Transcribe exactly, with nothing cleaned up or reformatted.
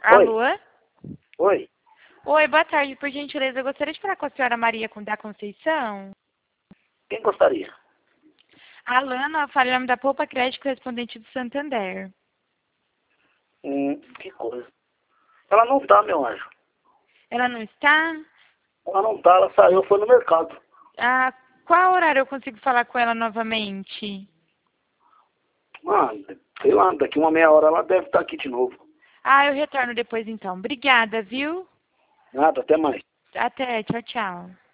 Alô? Oi. Oi, boa tarde. Por gentileza, eu gostaria de falar com a senhora Maria da Conceição. Quem gostaria? A Alana, fala em nome da Poupa Crédito Correspondente do Santander. Hum, que coisa. Ela não tá, meu anjo. Ela não está? Ela não tá, ela saiu, foi no mercado. Ah, qual horário eu consigo falar com ela novamente? Ah, sei lá, daqui uma meia hora ela deve estar aqui de novo. Ah, eu retorno depois então. Obrigada, viu? Nada, até mais. Até, tchau, tchau.